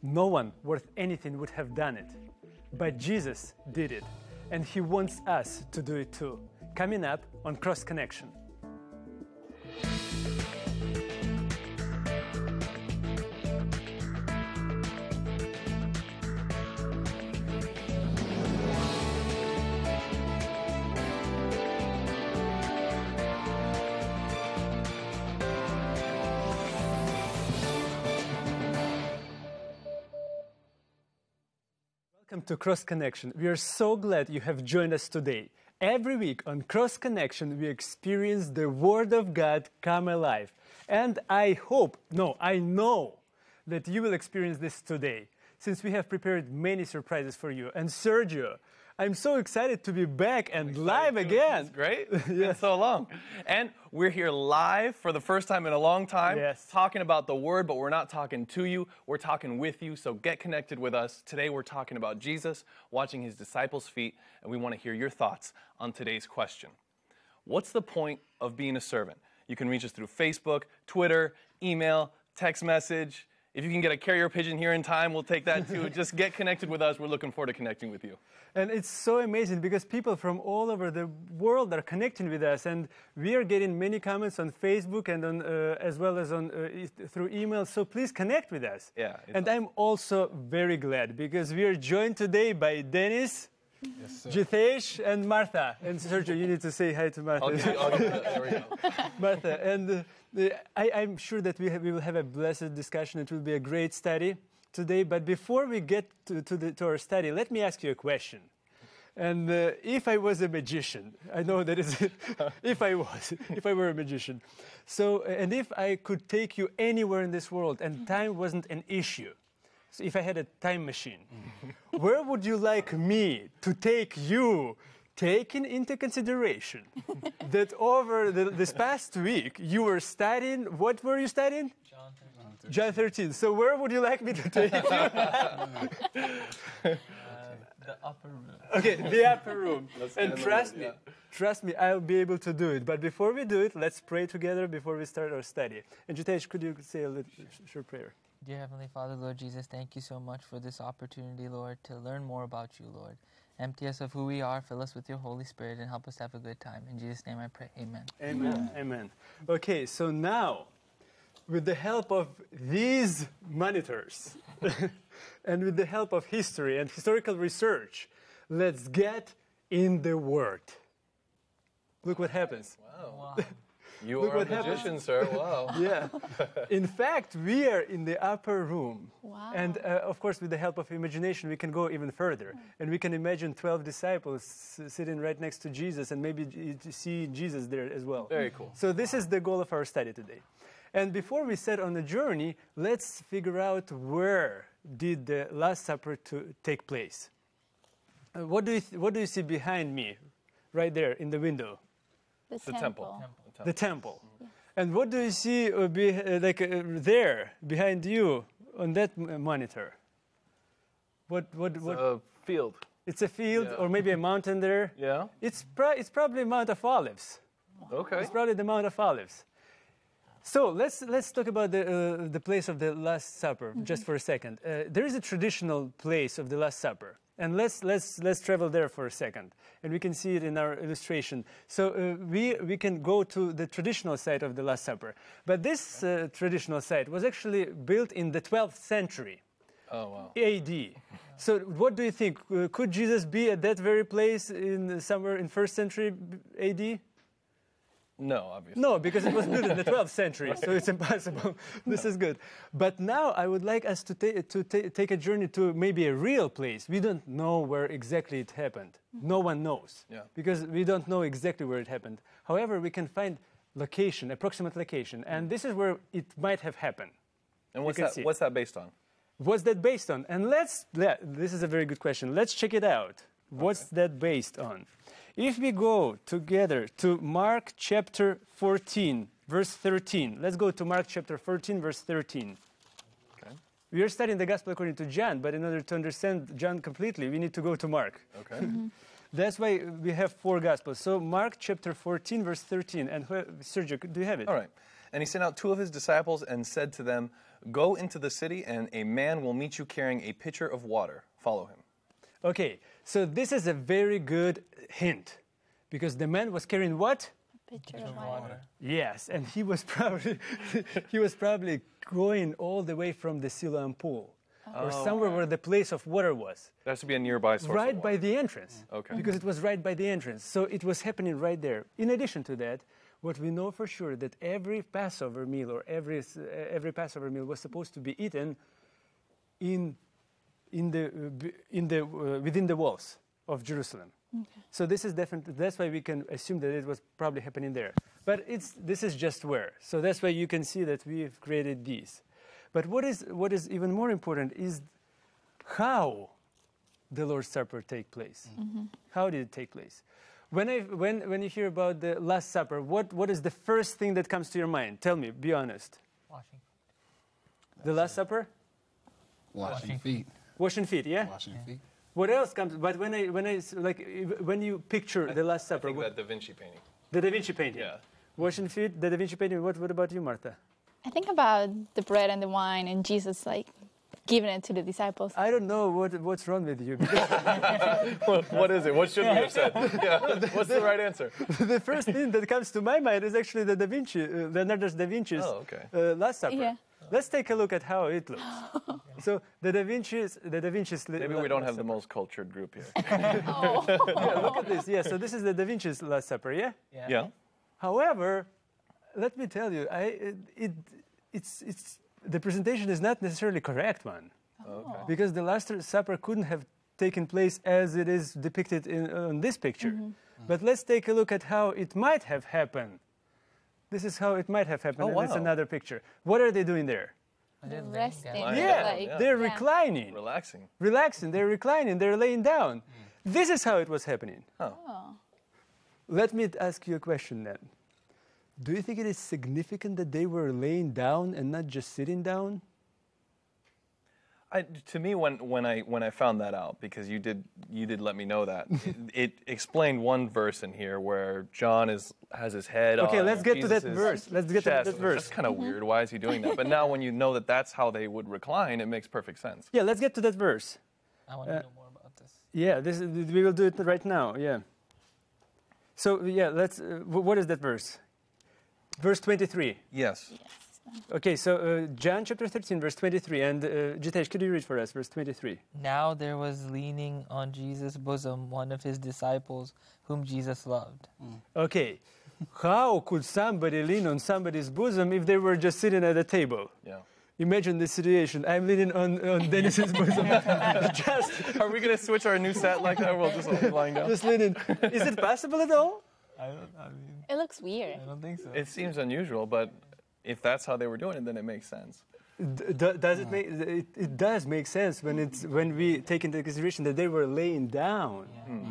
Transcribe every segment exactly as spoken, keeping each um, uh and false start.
No one worth anything would have done it. But Jesus did it, and He wants us to do it too. Coming up on Cross Connection. Welcome to Cross Connection. We are so glad you have joined us today. Every week on Cross Connection, we experience the Word of God come alive. And I hope, no, I know that you will experience this today, since we have prepared many surprises for you. And Sergio, I'm so excited to be back and live again. It's great. It's been so long. And we're here live for the first time in a long time, yes. talking about the Word, but we're not talking to you. We're talking with you, so get connected with us. Today we're talking about Jesus, watching His disciples' feet, and we want to hear your thoughts on today's question. What's the point of being a servant? You can reach us through Facebook, Twitter, email, text message. If you can get a carrier pigeon here in time, we'll take that too. Just get connected with us. We're looking forward to connecting with you. And it's so amazing because people from all over the world are connecting with us, and we are getting many comments on Facebook and on, uh, as well as on uh, through email. So please connect with us. Yeah. And I'm also very glad because we are joined today by Dennis, yes, Jitesh, and Martha. And Sergio, you need to say hi to Martha. I'll give you, I'll give you, there we go. Martha, and uh, the, I, I'm sure that we, have, we will have a blessed discussion. It will be a great study today. But before we get to, to, the, to our study, let me ask you a question. And uh, if I was a magician, I know that is if I was, if I were a magician. So, and if I could take you anywhere in this world and time wasn't an issue, so if I had a time machine, where would you like me to take you, taking into consideration that over the, this past week you were studying, what were you studying? John thirteen. John thirteen. So where would you like me to take you? The upper room. Okay, the upper room. Let's And get in the trust room, me, yeah. trust me, I'll be able to do it. But before we do it, let's pray together before we start our study. And Jitesh, could you say a little short prayer? Dear Heavenly Father, Lord Jesus, thank you so much for this opportunity, Lord, to learn more about you, Lord. Empty us of who we are, fill us with your Holy Spirit, and help us to have a good time. In Jesus' name I pray, amen. Amen. Amen. Okay, so now, with the help of these monitors, and with the help of history and historical research, let's get in the Word. Look what happens. Wow. Wow. You Look are a what happens. magician, sir. Wow. Yeah. In fact, we are in the upper room. Wow. And uh, of course, with the help of imagination, we can go even further. And we can imagine twelve disciples s- sitting right next to Jesus and maybe j- to see Jesus there as well. Very cool. So this is the goal of our study today. And before we set on the journey, let's figure out where did the Last Supper to take place. Uh, what do you th- what do you see behind me, right there in the window? The, The temple. The temple. And what do you see uh, be, uh, like uh, there behind you on that m- monitor? What what what? A field. It's a field yeah. or maybe a mountain there. Yeah. It's pro- it's probably Mount of Olives. Okay. It's probably the Mount of Olives. So let's let's talk about the uh, the place of the Last Supper just for a second. Uh, there is a traditional place of the Last Supper, and let's let's let's travel there for a second, and we can see it in our illustration. So uh, we we can go to the traditional site of the Last Supper, but this uh, traditional site was actually built in the twelfth century. Oh, wow. A D. So what do you think? Uh, could Jesus be at that very place in somewhere in first century A D? No, obviously. No, because it was built in the twelfth century, so it's impossible. This is good. But now I would like us to, ta- to ta- take a journey to maybe a real place. We don't know where exactly it happened. No one knows, Yeah. because we don't know exactly where it happened. However, we can find location, approximate location, and this is where it might have happened. And what's can that? see. What's that based on? What's that based on? And let's, let, this is a very good question. Let's check it out. What's that based on? If we go together to Mark chapter fourteen, verse thirteen. Let's go to Mark chapter fourteen, verse thirteen. Okay. We are studying the Gospel according to John, but in order to understand John completely, we need to go to Mark. Okay. That's why we have four Gospels. So Mark chapter fourteen, verse thirteen. And wh- Sergio, do you have it? All right. And he sent out two of his disciples and said to them, Go into the city, and a man will meet you carrying a pitcher of water. Follow him. Okay, so this is a very good hint, because the man was carrying what? Picture of water. Yes, and he was probably he was probably going all the way from the Siloam pool, or somewhere where the place of water was, There has to be a nearby source. right of by water. the entrance. Okay. Because it was right by the entrance, so it was happening right there. In addition to that, what we know for sure that every Passover meal or every s- uh, every Passover meal was supposed to be eaten in in the uh, b- in the uh, within the walls of Jerusalem. So this is definitely, that's why we can assume that it was probably happening there. But it's this is just where. So that's why you can see that we've created these. But what is what is even more important is how the Lord's Supper take place. How did it take place? When I when when you hear about the Last Supper, what what is the first thing that comes to your mind? Tell me, be honest. Washing. The Last Supper? Washing feet. Washing feet, yeah? Washing feet. What else comes? But when I when I s- like if- when you picture the Last I Supper, think what- that Da Vinci painting. the Da Vinci painting. Yeah. Washing feet, the Da Vinci painting. What, what about you, Martha? I think about the bread and the wine and Jesus like giving it to the disciples. I don't know what what's wrong with you. Because What, what is it? What should we have said? Yeah. What's the right answer? the first thing that comes to my mind is actually the Da Vinci, uh, Leonardo da Vinci's Oh, okay. uh, Last Supper. Yeah. Let's take a look at how it looks. So the Da Vinci's, the Da Vinci's. li- Maybe La- we don't Last have the Supper. most cultured group here. Oh. Yeah, look at this. Yeah, so this is the Da Vinci's Last Supper. Yeah. Yeah. However, let me tell you, I it, it it's it's the presentation is not necessarily correct one. Okay. Because the Last Supper couldn't have taken place as it is depicted in on this picture. But let's take a look at how it might have happened. This is how it might have happened. Oh, and it's wow. another picture. What are they doing there? The resting. Lying Yeah, down, like, yeah. they're yeah. reclining, Relaxing. relaxing, they're reclining, they're laying down. This is how it was happening. Huh. Oh. Let me ask you a question then. Do you think it is significant that they were laying down and not just sitting down? I, to me, when, when I when I found that out, because you did you did let me know that, it, it explained one verse in here where John is has his head Okay, on let's get to that Jesus's verse. Let's get to chest. that verse. That's kind of weird. Why is he doing that? But now, when you know that that's how they would recline, it makes perfect sense. Yeah, let's get to that verse. I want Uh, to know more about this. Yeah, this is, we will do it right now. Yeah. So yeah, let's. Uh, wh- what is that verse? Verse twenty-three. Yes. Okay, so uh, John chapter thirteen, verse twenty-three, and uh, Jitesh, could you read for us verse twenty-three? Now there was leaning on Jesus' bosom one of his disciples whom Jesus loved. Okay, how could somebody lean on somebody's bosom if they were just sitting at a table? Yeah. Imagine this situation. I'm leaning on, on Dennis's bosom, just Are we gonna switch our new set like that? We'll just all be lying down. just leaning. Is it possible at all? I don't, I mean, It looks weird. I don't think so. It seems unusual, but if that's how they were doing it, then it makes sense. D- do- does it make it, it does make sense when it's when we take into consideration that they were laying down.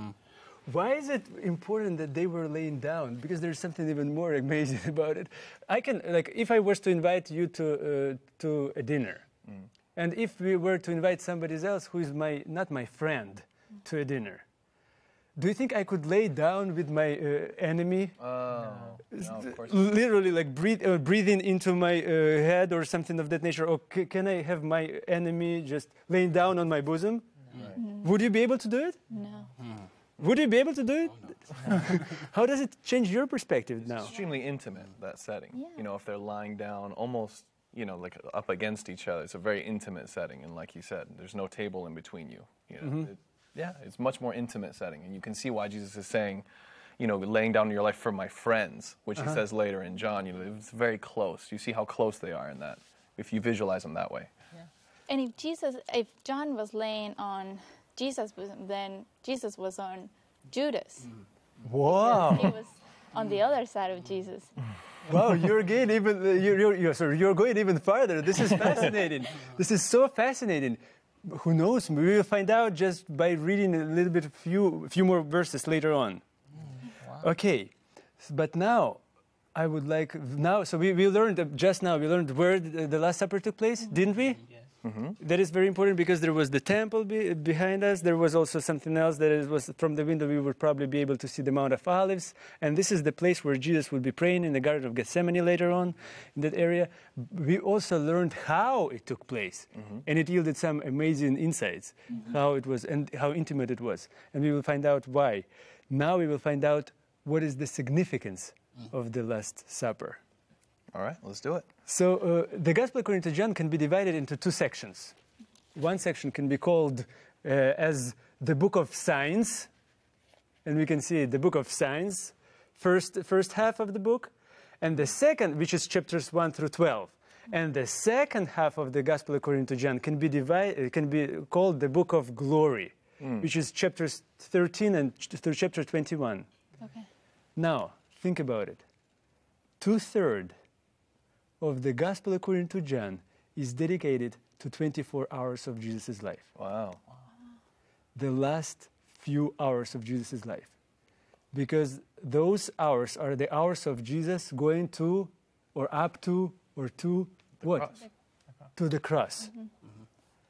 Why is it important that they were laying down? Because there's something even more amazing about it. I can like if I was to invite you to uh, to a dinner, and if we were to invite somebody else who is my not my friend to a dinner, do you think I could lay down with my uh, enemy? Oh, no, of course. Literally like breathe, uh, breathing into my uh, head or something of that nature, or c- can I have my enemy just laying down on my bosom? Would you be able to do it? No. Would you be able to do it? How does it change your perspective now? Extremely intimate, that setting. Yeah. You know, if they're lying down almost, you know, like up against each other, it's a very intimate setting. And like you said, there's no table in between you. You know, it, yeah, it's much more intimate setting. And you can see why Jesus is saying, you know, laying down your life for my friends, which he says later in John. You know, it's very close. You see how close they are in that, if you visualize them that way. And if Jesus, if John was laying on Jesus' bosom, then Jesus was on Judas. Wow! He was on the other side of Jesus. Wow, you're going even uh, you're, you're, you're, sorry, you're going even farther. This is fascinating. This is so fascinating. Who knows? We will find out just by reading a little bit, few few more verses later on. Wow. Okay, S- but now I would like now. So we, we learned uh, just now. We learned where the, the Last Supper took place, didn't we? Yes. Mm-hmm. That is very important because there was the temple be behind us. There was also something else that it was from the window we would probably be able to see the Mount of Olives. And this is the place where Jesus would be praying in the Garden of Gethsemane later on in that area. We also learned how it took place. Mm-hmm. And it yielded some amazing insights, mm-hmm. how it was and how intimate it was. And we will find out why. Now we will find out what is the significance mm-hmm. of the Last Supper. All right, let's do it. So uh, the Gospel according to John can be divided into two sections. One section can be called uh, as the Book of Signs, and we can see the Book of Signs, first, first half of the book, and the second, which is chapters one through twelve. And the second half of the Gospel according to John can be divided, can be called the Book of Glory, mm. which is chapters thirteen and through chapter twenty-one. Okay. Now, think about it. Two-thirds of the Gospel according to John is dedicated to twenty-four hours of Jesus' life. Wow. The last few hours of Jesus' life. Because those hours are the hours of Jesus going to, or up to, or to the what? Cross. To the cross. Mm-hmm. Mm-hmm.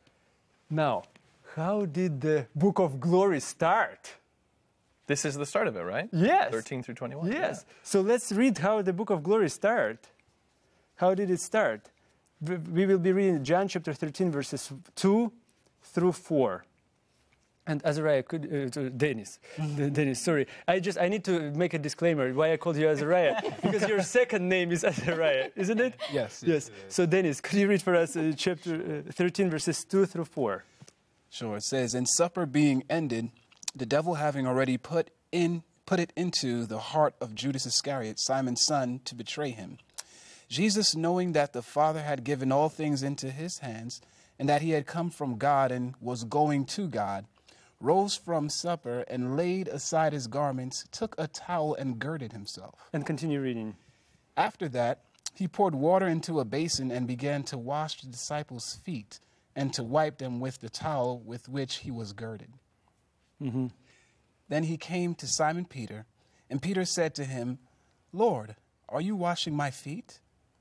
Now, how did the Book of Glory start? This is the start of it, right? Yes. thirteen through twenty-one. Yes. Yeah. So let's read how the Book of Glory started. How did it start? We will be reading John chapter thirteen, verses two through four. And Azariah, could uh, Dennis, Dennis, sorry, I just I need to make a disclaimer why I called you Azariah because your second name is Azariah, isn't it? Yes. Yes. yes. So Dennis, could you read for us uh, chapter uh, thirteen, verses two through four? Sure. It says, "And supper being ended, the devil having already put in put it into the heart of Judas Iscariot, Simon's son, to betray him. Jesus, knowing that the Father had given all things into his hands, and that he had come from God and was going to God, rose from supper and laid aside his garments, took a towel and girded himself. And continue reading. After that, he poured water into a basin and began to wash the disciples' feet and to wipe them with the towel with which he was girded. Mm-hmm. Then he came to Simon Peter, and Peter said to him, Lord, are you washing my feet?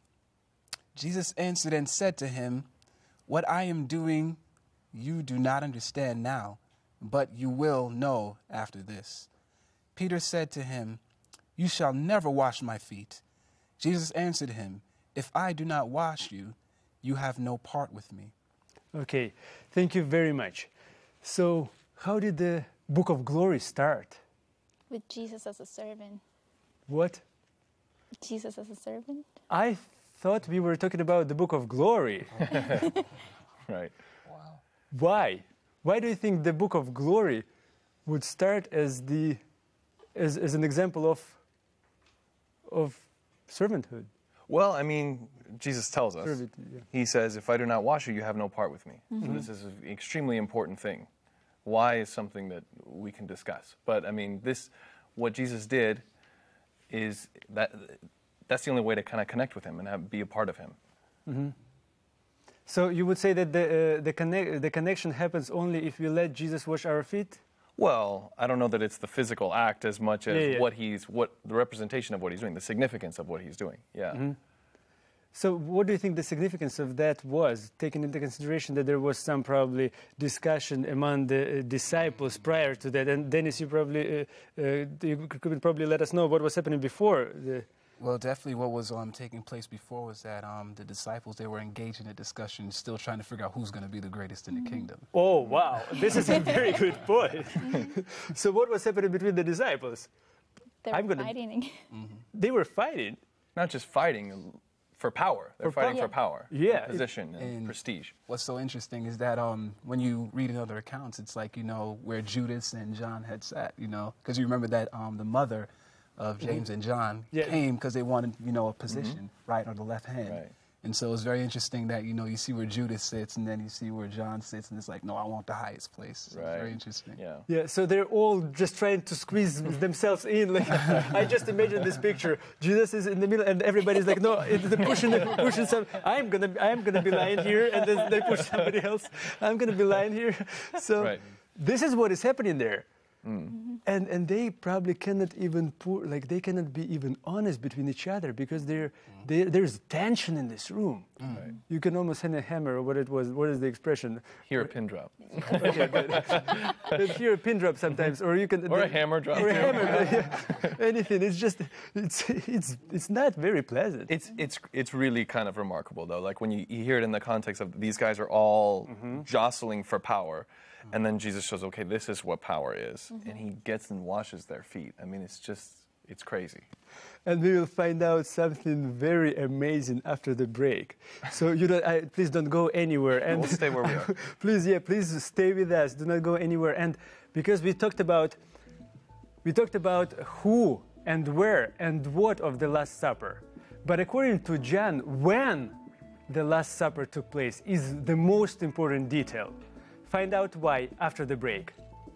Jesus answered and said to him, What I am doing you do not understand now, but you will know after this. Peter said to him, You shall never wash my feet. Jesus answered him, If I do not wash you, you have no part with me. Okay, thank you very much. So, how did the Book of Glory start? With Jesus as a servant. What? Jesus as a servant? I thought we were talking about the Book of Glory. Right. Wow. Why? Why do you think the Book of Glory would start as the as, as an example of of servanthood? Well, I mean, Jesus tells us. Servant, yeah. He says, if I do not wash you, you have no part with me. Mm-hmm. So this is an extremely important thing. Why is something that we can discuss. But, I mean, this, what Jesus did is that that's the only way to kind of connect with him and have, be a part of him. Mm-hmm. So you would say that the, uh, the, connect, the connection happens only if we let Jesus wash our feet? Well, I don't know that it's the physical act as much as Yeah, yeah. what he's, what the representation of what he's doing, the significance of what he's doing. Yeah. Mm-hmm. So what do you think the significance of that was, taking into consideration that there was some probably discussion among the uh, disciples prior to that? And Dennis, you probably uh, uh, you could probably let us know what was happening before. The Well, definitely what was um, taking place before was that um, the disciples, they were engaged in a discussion, still trying to figure out who's going to be the greatest in the kingdom. Oh, wow. This is a very good point. So what was happening between the disciples? They're I'm gonna- fighting. They were fighting. Not just fighting for power. They're For fighting power. for power. Yeah. And position and, And- prestige. What's so interesting is that um, when you read in other accounts, it's like, you know, where Judas and John had sat, you know, because you remember that um, the mother of James and John Yeah. came because they wanted, you know, a position right on the left hand. Right. And so it's very interesting that, you know, you see where Judas sits and then you see where John sits and it's like, no, I want the highest place. So Right. It's very interesting. Yeah. Yeah, so they're all just trying to squeeze themselves in. Like, I just imagine this picture. Jesus is in the middle, and everybody's like, "No, it's the pushing, pushing some. I'm gonna, I'm gonna be lying here," and then they push somebody else. I'm gonna be lying here. So Right. this is what is happening there. And, and they probably cannot even pour, like they cannot be even honest between each other because they're, they there's tension in this room. Right. You can almost hit a hammer, or what it was, what is the expression? Hear a pin drop. Okay, good. Hear a pin drop sometimes, or you can... Or a hammer drop. Or a hammer, yeah. Anything. It's just, it's, it's, it's not very pleasant. It's it's it's really kind of remarkable though. Like when you, you hear it in the context of these guys are all jostling for power, and then Jesus shows, okay, this is what power is, and he gets and washes their feet. I mean, it's just it's crazy. And we will find out something very amazing after the break. So you don't, I, please don't go anywhere. And We'll stay where we are. please, yeah, please stay with us. Do not go anywhere. And because we talked about, we talked about who and where and what of the Last Supper. But according to John, when the Last Supper took place is the most important detail. Find out why after the break.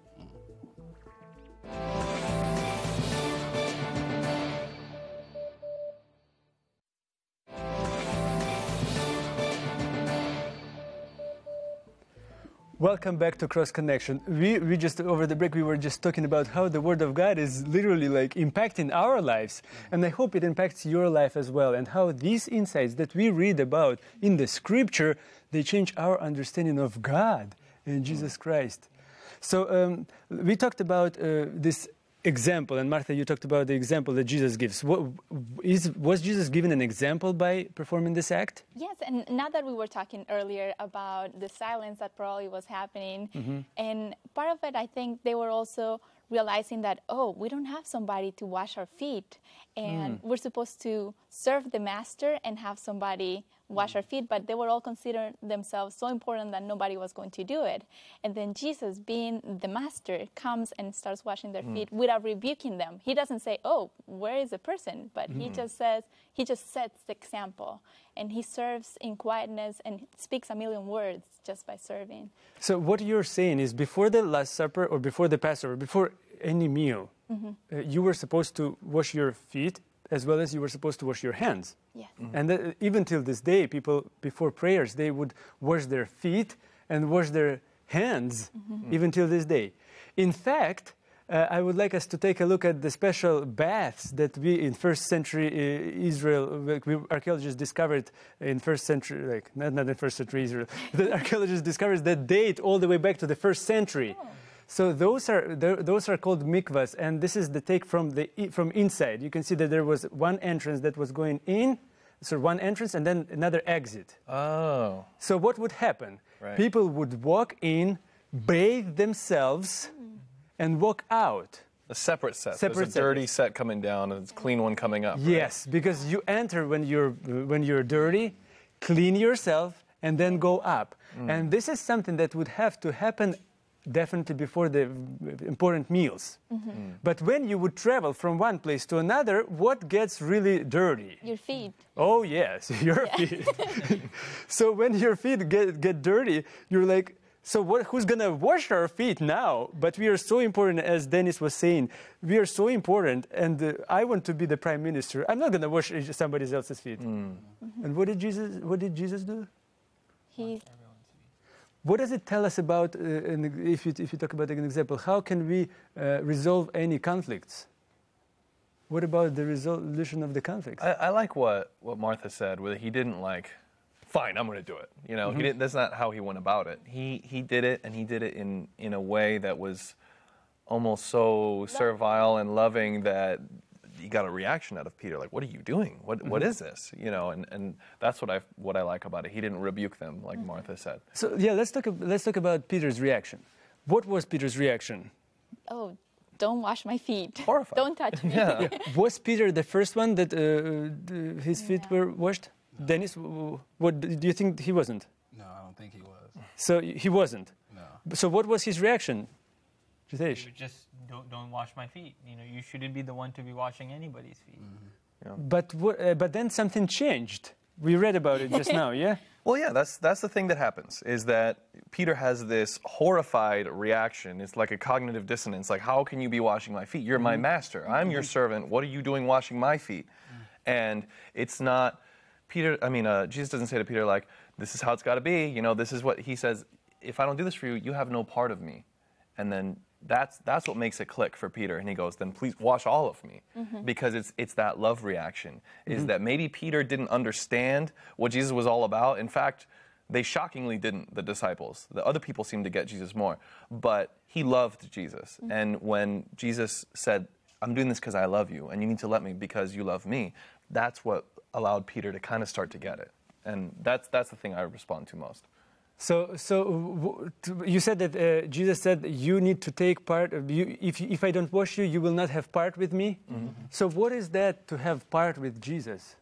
Welcome back to Cross Connection. We, we just, over the break, we were just talking about how the Word of God is literally like impacting our lives. And I hope it impacts your life as well. And how these insights that we read about in the Scripture, they change our understanding of God and Jesus Christ. So um, we talked about uh, this example, and Martha, you talked about the example that Jesus gives. What, is, was Jesus given an example by performing this act? Yes, and now that we were talking earlier about the silence that probably was happening, mm-hmm. and part of it, I think they were also realizing that, oh, we don't have somebody to wash our feet, and mm. we're supposed to serve the master and have somebody wash our feet, but they were all considering themselves so important that nobody was going to do it. And then Jesus, being the master, comes and starts washing their mm. feet without rebuking them. He doesn't say, oh, where is the person? But mm. he just says, he just sets the example. And he serves in quietness and speaks a million words just by serving. So what you're saying is before the Last Supper or before the Passover, before any meal, mm-hmm. uh, you were supposed to wash your feet as well as you were supposed to wash your hands. Yeah. Mm-hmm. And uh, even till this day, people, before prayers, they would wash their feet and wash their hands, mm-hmm. even till this day. In fact, uh, I would like us to take a look at the special baths that we, in first century uh, Israel, like we, archaeologists discovered in first century, like, not, not in first century Israel, the archaeologists discovered that date all the way back to the first century. Oh. So those are those are called mikvahs, and this is the take from the from inside. You can see that there was one entrance that was going in, so one entrance and then another exit. Oh. So what would happen? Right. People would walk in, bathe themselves, and walk out. A separate set. Separate There's a dirty set. set coming down and a clean one coming up. Yes, right? because you enter when you're when you're dirty, clean yourself, and then go up. Mm. And this is something that would have to happen definitely before the important meals. Mm-hmm. Mm. But when you would travel from one place to another, what gets really dirty? Your feet. Oh, yes, your yeah. feet. So when your feet get, get dirty, you're like, so what, who's going to wash our feet now? But we are so important, as Dennis was saying, we are so important, and uh, I want to be the prime minister. I'm not going to wash somebody else's feet. Mm. Mm-hmm. And what did Jesus, what did Jesus do? He... What does it tell us about, uh, an, if, you, if you talk about an example, how can we uh, resolve any conflicts? What about the resolution of the conflicts? I, I like what, what Martha said, where he didn't like, fine, I'm going to do it. You know, mm-hmm. he didn't, that's not how he went about it. He he did it, and he did it in, in a way that was almost so servile and loving that you got a reaction out of Peter, like, what are you doing? What mm-hmm. what is this? You know, and, and that's what I what I like about it. He didn't rebuke them, like mm-hmm. Martha said. So yeah, let's talk let's talk about Peter's reaction. What was Peter's reaction? Oh, don't wash my feet. Horrified. Don't touch me. Yeah. Yeah. Was Peter the first one that uh, his feet no. were washed? No. Dennis, what do you think? He wasn't. No, I don't think he was. So he wasn't. No. So what was his reaction? Jitesh? You just don't, don't wash my feet. You know, you shouldn't be the one to be washing anybody's feet. Mm-hmm. Yeah. But uh, but then something changed. We read about it just now, yeah? Well, yeah, that's that's the thing that happens, is that Peter has this horrified reaction. It's like a cognitive dissonance. Like, how can you be washing my feet? You're mm-hmm. my master. I'm your servant. What are you doing washing my feet? Mm-hmm. And it's not, Peter, I mean, uh, Jesus doesn't say to Peter, like, this is how it's got to be. You know, this is what he says. If I don't do this for you, you have no part of me. And then That's that's what makes it click for Peter. And he goes, then please wash all of me. Mm-hmm. Because it's it's that love reaction. Is mm-hmm. that maybe Peter didn't understand what Jesus was all about. In fact, they shockingly didn't, the disciples. The other people seemed to get Jesus more. But he loved Jesus. Mm-hmm. And when Jesus said, I'm doing this because I love you, and you need to let me because you love me, that's what allowed Peter to kind of start to get it. And that's that's the thing I respond to most. So, so w- t- you said that uh, Jesus said you need to take part. Of you, if you, if I don't wash you, you will not have part with me. Mm-hmm. So, what is that to have part with Jesus?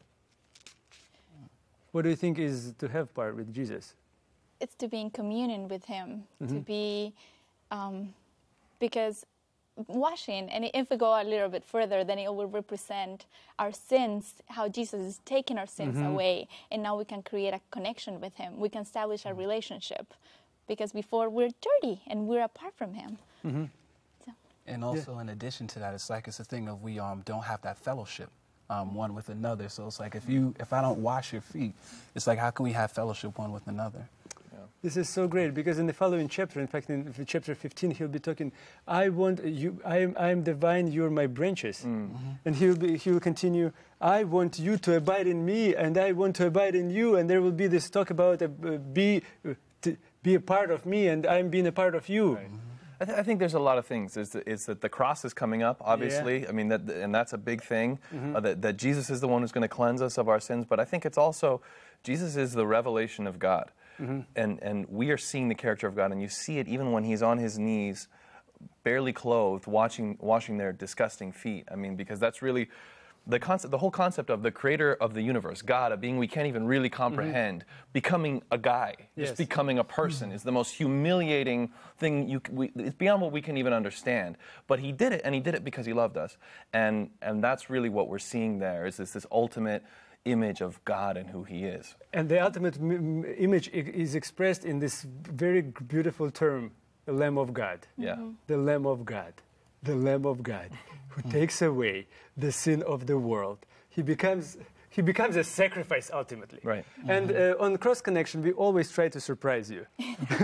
What do you think is to have part with Jesus? It's to be in communion with Him, Mm-hmm. to be, um, because washing, and if we go a little bit further, then it will represent our sins, how Jesus is taking our sins Mm-hmm. away, and now we can create a connection with Him. We can establish a relationship, because before we're dirty and we're apart from Him. Mm-hmm. So. And also, in addition to that, it's like it's a thing of we um don't have that fellowship um, one with another. So it's like if you if I don't wash your feet, it's like how can we have fellowship one with another? This is so great because in the following chapter, in fact, in chapter fifteen, he'll be talking. I want you. I am. I am the vine. You're my branches. Mm-hmm. And he'll be. He will continue. I want you to abide in me, and I want to abide in you. And there will be this talk about uh, be uh, to be a part of me, and I'm being a part of you. Right. I, th- I think there's a lot of things. Is that, is that the cross is coming up, obviously. Yeah. I mean, that, and that's a big thing. Mm-hmm. Uh, that, that Jesus is the one who's going to cleanse us of our sins. But I think it's also Jesus is the revelation of God. Mm-hmm. And and we are seeing the character of God, and you see it even when he's on his knees, barely clothed, watching, washing their disgusting feet. I mean, because that's really the concept, the whole concept of the creator of the universe, God, a being we can't even really comprehend, mm-hmm. becoming a guy, yes. just becoming a person, mm-hmm. is the most humiliating thing. You, we, it's beyond what we can even understand. But he did it, and he did it because he loved us, and and that's really what we're seeing there. Is this this ultimate image of God and who he is. And the ultimate m- image is expressed in this very beautiful term, the Lamb of God. Yeah. Mm-hmm. The Lamb of God. The Lamb of God who takes away the sin of the world. He becomes he becomes a sacrifice ultimately. Right. And uh, on Cross Connection, we always try to surprise you.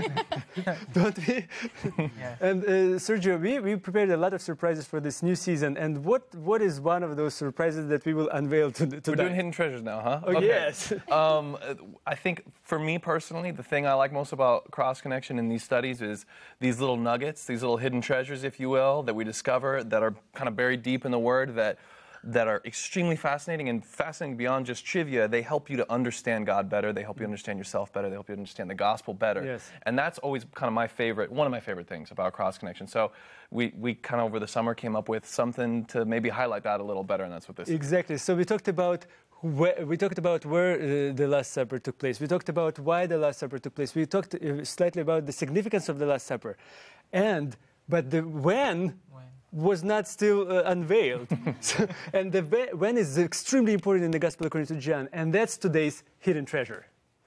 Don't we? Yeah. And uh, Sergio, we, we prepared a lot of surprises for this new season. And what, what is one of those surprises that we will unveil to, to We're doing Hidden Treasures now, huh? Oh, Okay. yes. um, I think for me personally, the thing I like most about Cross Connection in these studies is these little nuggets, these little hidden treasures, if you will, that we discover that are kind of buried deep in the Word that that are extremely fascinating and fascinating beyond just trivia. They help you to understand God better. They help you understand yourself better. They help you understand the gospel better. Yes. And that's always kind of my favorite, one of my favorite things about Cross Connection. So we, we kind of over the summer came up with something to maybe highlight that a little better, and that's what this is. Exactly. So we talked about where, we talked about where uh, the Last Supper took place. We talked about why the Last Supper took place. We talked uh, slightly about the significance of the Last Supper, and but the when. When? was not still uh, unveiled. So, and the ve- when is extremely important in the Gospel according to John, and that's today's hidden treasure.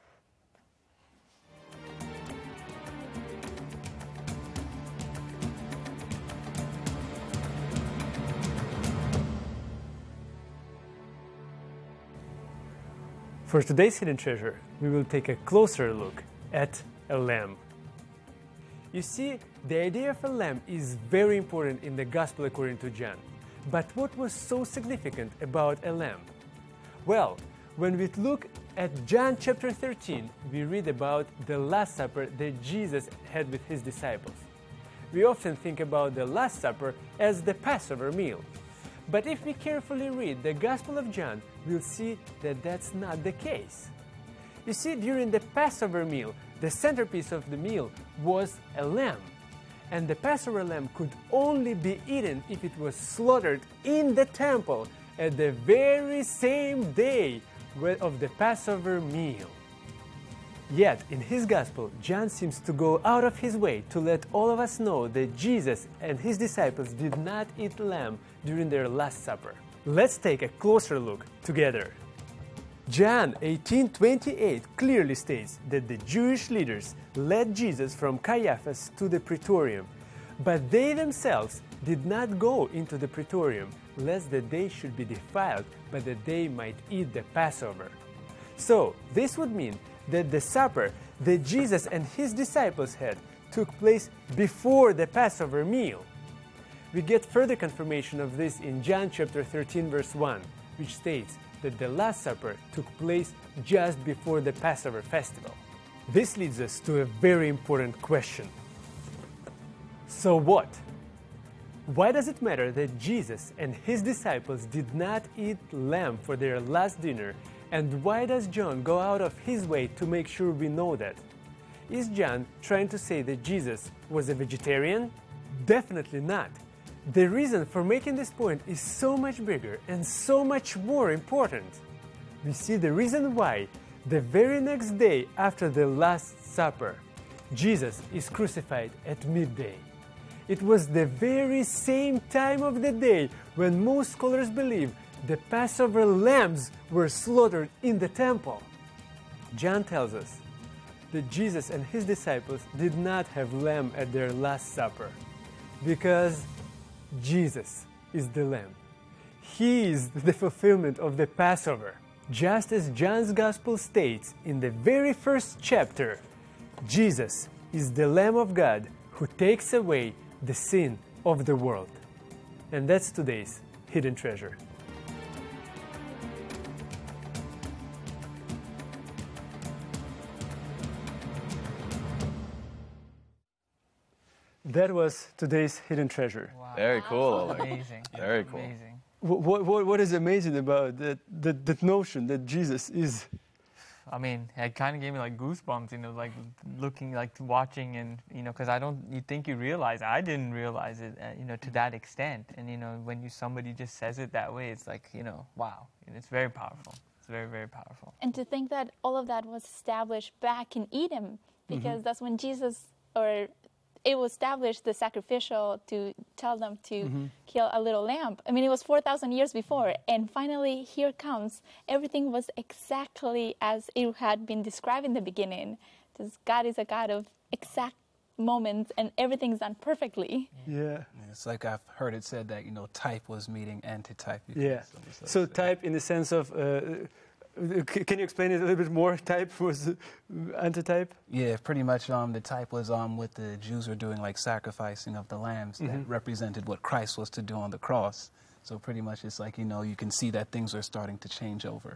For today's hidden treasure, we will take a closer look at a lamb. You see, the idea of a lamb is very important in the Gospel according to John. But what was so significant about a lamb? Well, when we look at John chapter thirteen, we read about the Last Supper that Jesus had with his disciples. We often think about the Last Supper as the Passover meal. But if we carefully read the Gospel of John, we'll see that that's not the case. You see, during the Passover meal, the centerpiece of the meal was a lamb. And the Passover lamb could only be eaten if it was slaughtered in the temple at the very same day of the Passover meal. Yet, in his Gospel, John seems to go out of his way to let all of us know that Jesus and his disciples did not eat lamb during their Last Supper. Let's take a closer look together. John eighteen twenty-eight clearly states that the Jewish leaders led Jesus from Caiaphas to the Praetorium, but they themselves did not go into the Praetorium, lest that they should be defiled, but that they might eat the Passover. So, this would mean that the supper that Jesus and his disciples had took place before the Passover meal. We get further confirmation of this in John chapter thirteen, verse one, which states that the Last Supper took place just before the Passover festival. This leads us to a very important question. So what? Why does it matter that Jesus and his disciples did not eat lamb for their last dinner, and why does John go out of his way to make sure we know that? Is John trying to say that Jesus was a vegetarian? Definitely not. The reason for making this point is so much bigger and so much more important. We see the reason why the very next day after the Last Supper, Jesus is crucified at midday. It was the very same time of the day when most scholars believe the Passover lambs were slaughtered in the temple. John tells us that Jesus and his disciples did not have lamb at their Last Supper because Jesus is the lamb. He is the fulfillment of the Passover. Just as John's Gospel states in the very first chapter, Jesus is the Lamb of God who takes away the sin of the world. And that's today's hidden treasure. That was today's hidden treasure. Wow. Very cool. Oleg. Amazing. Very cool. Amazing. What, what, what is amazing about that, that, that notion that Jesus is... I mean, it kind of gave me like goosebumps, you know, like looking, like watching, and you know, because I don't, you think you realize, I didn't realize it, uh, you know, to that extent. And you know, when you somebody just says it that way, it's like, you know, wow, and it's very powerful. It's very, very powerful. And to think that all of that was established back in Edom, because mm-hmm. that's when Jesus, or it was established, the sacrificial, to tell them to mm-hmm. kill a little lamb. I mean, it was four thousand years before. And finally, here comes, everything was exactly as it had been described in the beginning. Because God is a God of exact moments, and everything's done perfectly. Yeah. It's like I've heard it said that, you know, type was meeting antitype. Yeah. So type in the sense of... Uh, Can you explain it a little bit more? Type was antitype? Yeah, pretty much um, the type was um, what the Jews were doing, like sacrificing of the lambs mm-hmm. that represented what Christ was to do on the cross. So pretty much it's like, you know, you can see that things are starting to change over.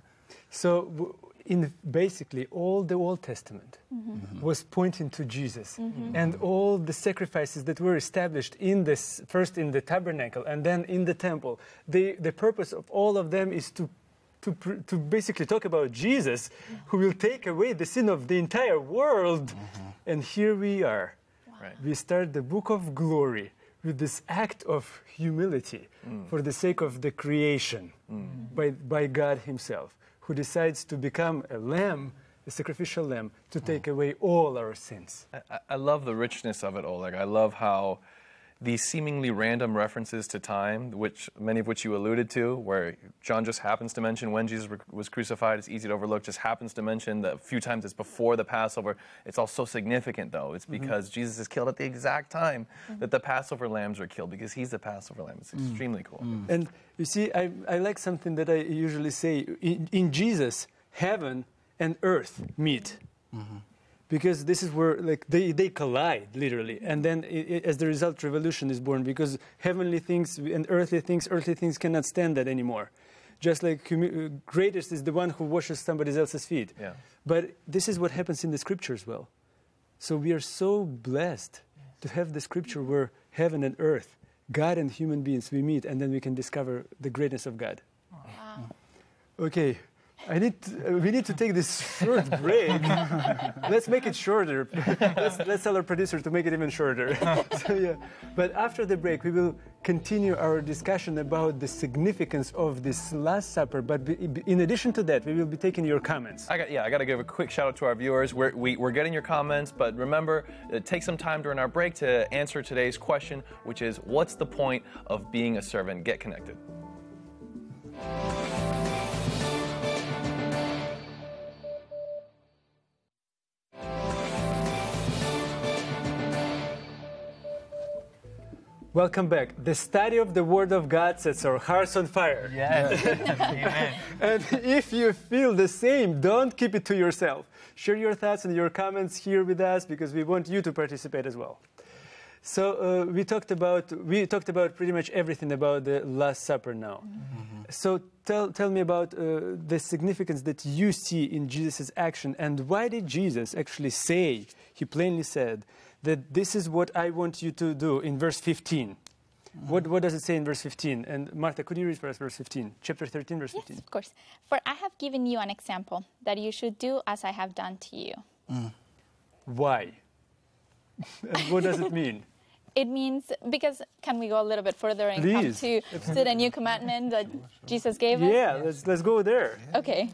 So in basically all the Old Testament mm-hmm. Mm-hmm. was pointing to Jesus. Mm-hmm. And all the sacrifices that were established in this, first in the tabernacle and then in the temple, the, the purpose of all of them is to To, to basically talk about Jesus, who will take away the sin of the entire world. Mm-hmm. And here we are. Wow. Right. We start the book of glory with this act of humility mm. for the sake of the creation mm. by, by God himself, who decides to become a lamb, a sacrificial lamb, to mm. take away all our sins. I, I love the richness of it, Oleg. I love how these seemingly random references to time, which many of which you alluded to, where John just happens to mention when Jesus was crucified, it's easy to overlook, just happens to mention the few times it's before the Passover. It's all so significant, though. It's because mm-hmm. Jesus is killed at the exact time mm-hmm. that the Passover lambs are killed, because he's the Passover lamb. It's mm. extremely cool. Mm. And you see, I, I like something that I usually say. In, in Jesus, heaven and earth meet. Mm-hmm. Because this is where like they, they collide, literally. And then it, it, as the result, revolution is born, because heavenly things and earthly things, earthly things cannot stand that anymore. Just like uh, greatest is the one who washes somebody else's feet. Yeah. But this is what happens in the scripture as well. So we are so blessed to have the scripture where heaven and earth, God and human beings, we meet, and then we can discover the greatness of God. Wow. Okay. I need to, uh, we need to take this short break. Let's make it shorter. let's, let's tell our producer to make it even shorter. so, yeah. But after the break, we will continue our discussion about the significance of this Last Supper. But be, in addition to that, we will be taking your comments. I got, yeah, I got to give a quick shout out to our viewers. We're, we, we're getting your comments, but remember, uh, take some time during our break to answer today's question, which is, what's the point of being a servant? Get connected. Welcome back. The study of the Word of God sets our hearts on fire. Yes. Amen. And if you feel the same, don't keep it to yourself. Share your thoughts and your comments here with us because we want you to participate as well. So uh, we talked about we talked about pretty much everything about the Last Supper now. Mm-hmm. So tell tell me about uh, the significance that you see in Jesus' action, and why did Jesus actually say, he plainly said, that this is what I want you to do in verse fifteen. Mm-hmm. What what does it say in verse fifteen? And Martha, could you read for us verse fifteen? Chapter thirteen, verse fifteen. Yes, of course. For I have given you an example that you should do as I have done to you. Mm. Why? And what does it mean? It means, because, can we go a little bit further and Please. come to, to the new commandment that Jesus gave us? Yeah, let's let's go there. Okay.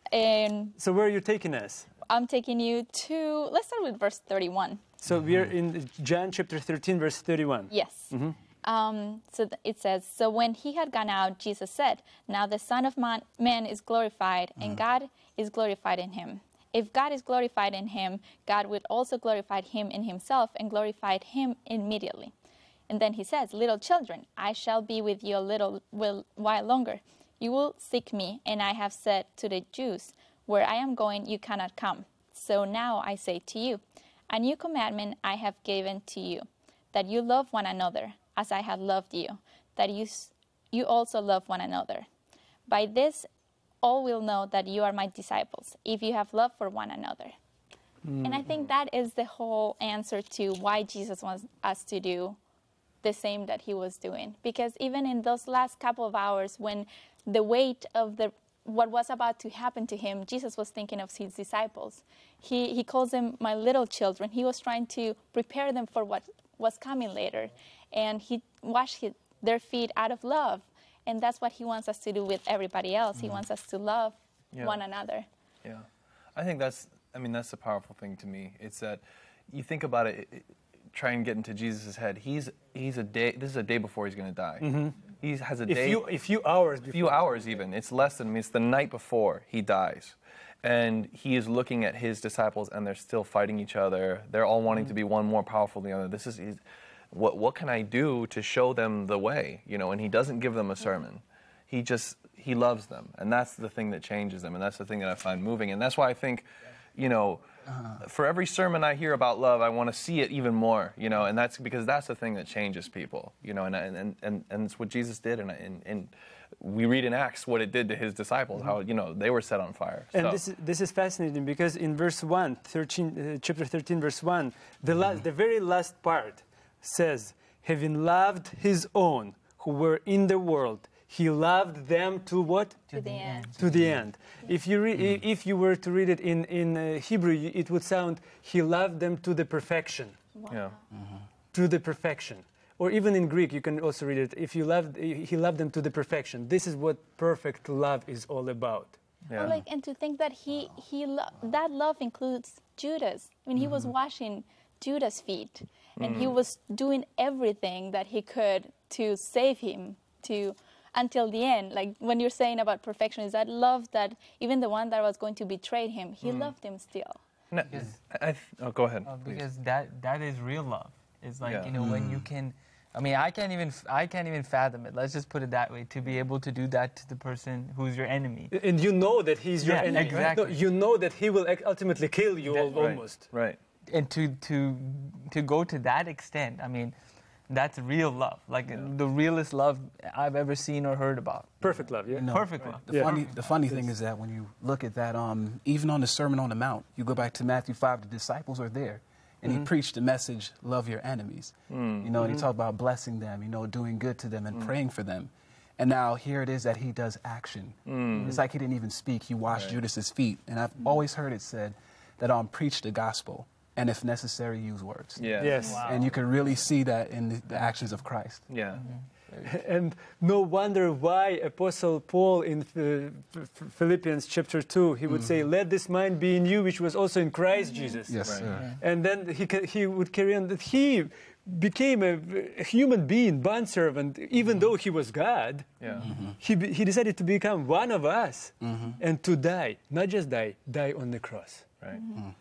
And So where are you taking us? I'm taking you to, let's start with verse thirty-one. So we are in John chapter thirteen, verse thirty-one. Yes. Mm-hmm. Um, so th- it says, so when he had gone out, Jesus said, now the Son of Man, man is glorified, and God is glorified in him. If God is glorified in him, God will also glorify him in himself and glorified him immediately. And then he says, little children, I shall be with you a little while longer. You will seek me, and I have said to the Jews, where I am going, you cannot come. So now I say to you, a new commandment I have given to you, that you love one another as I have loved you, that you, you also love one another. By this all will know that you are my disciples, if you have love for one another. Mm. And I think that is the whole answer to why Jesus wants us to do the same that he was doing. Because even in those last couple of hours, when the weight of the what was about to happen to him, Jesus was thinking of his disciples. He, he calls them my little children. He was trying to prepare them for what was coming later. And he washed his, their feet out of love. And that's what he wants us to do with everybody else. Mm-hmm. He wants us to love yeah. one another. Yeah. I think that's, I mean, that's the powerful thing to me. It's that you think about it, it try and get into Jesus' head. He's he's a day, this is a day before he's going to die. Mm-hmm. He has a day. A few, a few hours before. A few hours even. It's less than, I mean, it's the night before he dies. And he is looking at his disciples and they're still fighting each other. They're all wanting mm-hmm. to be one more powerful than the other. This is, he's, what what can I do to show them the way? You know, and he doesn't give them a sermon. He just, he loves them. And that's the thing that changes them. And that's the thing that I find moving. And that's why I think, you know, uh-huh. for every sermon I hear about love, I want to see it even more, you know, and that's because that's the thing that changes people, you know, and and and, and it's what Jesus did. And, and, and we read in Acts what it did to his disciples, how, you know, they were set on fire. And so. this is, this is fascinating because in verse one, thirteen, uh, chapter thirteen, verse one, the, la- the very last part says, having loved his own who were in the world, he loved them to what? To the end. To the end. If you re- mm. if you were to read it in in uh, Hebrew, it would sound, he loved them to the perfection. Wow. Yeah. Mm-hmm. To the perfection. Or even in Greek, you can also read it, if you loved, he loved them to the perfection. This is what perfect love is all about. Yeah. Or like, and to think that he he lo- that love includes Judas. I mean, he mm-hmm. was washing Judas' feet, and mm. he was doing everything that he could to save him, to until the end. Like when you're saying about perfection, is that love that even the one that was going to betray him, he mm. loved him still. No, I, I, oh, go ahead. Uh, because that that is real love. It's like, yeah. you know, mm. when you can. I mean, I can't even I can't even fathom it. Let's just put it that way. To be able to do that to the person who's your enemy, and you know that he's your yeah, enemy. Exactly. Right? No, you know that he will ultimately kill you that, almost. Right. right. And to to to go to that extent, I mean, that's real love. Like yeah. the realest love I've ever seen or heard about. Perfect love, yeah. No, Perfect right. love. The yeah. funny the funny thing is that when you look at that, um, even on the Sermon on the Mount, you go back to Matthew five, the disciples are there. And mm-hmm. he preached the message, love your enemies. Mm-hmm. You know, and he talked about blessing them, you know, doing good to them and mm-hmm. praying for them. And now here it is that he does action. Mm-hmm. It's like he didn't even speak. He washed right. Judas's feet. And I've mm-hmm. always heard it said that um, preach the gospel and if necessary, use words. Yeah. Yes. Wow. And you can really see that in the, the actions of Christ. Yeah. Mm-hmm. And no wonder why Apostle Paul in Philippians chapter two, he would mm-hmm. say, let this mind be in you, which was also in Christ Jesus. Yes, right. sir. Yeah. And then he he would carry on that he became a, a human being, bondservant, even mm-hmm. though he was God. Yeah. Mm-hmm. He, he decided to become one of us mm-hmm. and to die, not just die, die on the cross. Right. Mm-hmm.